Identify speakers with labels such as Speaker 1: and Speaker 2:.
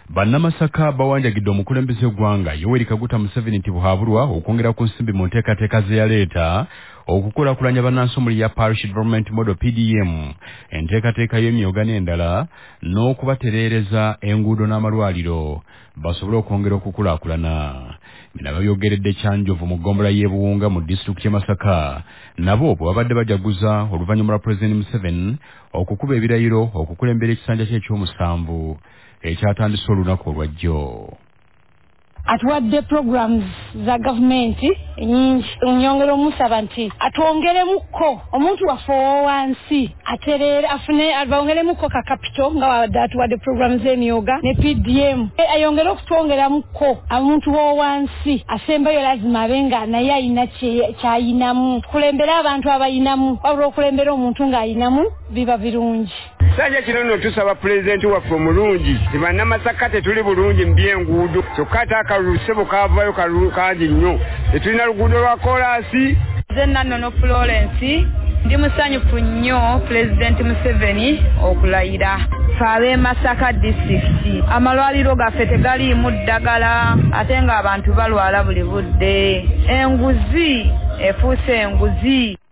Speaker 1: Bannamasaka bawanjagidde omukulembeze gw'eggwanga Yoweri Kaguta Museveni nti buhabulwa okwongera ku nsimbi mu nteekateeka ze yaleeta okukulaakulanya bannansi omuli ya Parish Development Model PDM, enteekateeka y'emyoga n'endala n'okubatereereza enguudo n'amalwaliro basobole okwongera okukulaakulana. Bino babyogeredde Kyanjovu mu ggombolola y'e Buwunga mu disitulikiti y'e Masaka, nabo bwe babadde bajaguza oluvannyuma lwa Pulezidenti Museveni okukuba ebirayiro okukulembera ekisanja kye eky'omusanvu ekyatandise olunaku olwajjo.
Speaker 2: Atuwadde programs za gavumenti nyingi nyongera omusaba nti atwongeremukko omuntu waffe owansi aterere afune abongeremukko ka capital nga wadde atuwadde programs z'emyoga ne PDM ayongere okutwongeramukko omuntu owansi asembayo lazima abenga naye ayina kyayinamu kulembera abantu abayinamu wabula okulembera omuntu ng'ayinamu biba birungi.
Speaker 3: Sanja kino nno tusaba pulezidenti waffe omulungi bannamassaka tetuli bulungi mu by'enguudo kyokka ate akalusebo kaavayo kangi nnyo tetulina luguudo lwa koolaasi.
Speaker 4: Nze Nannono Florence ndi musanyufu nnyo pulezidenti Museveni okulayira ffe ab'e Masaka disitulikiti. Amalwaliro gaffe tegaliimu ddagala ate ng'abantu balwala buli budde. Enguzi efuuse enguzi.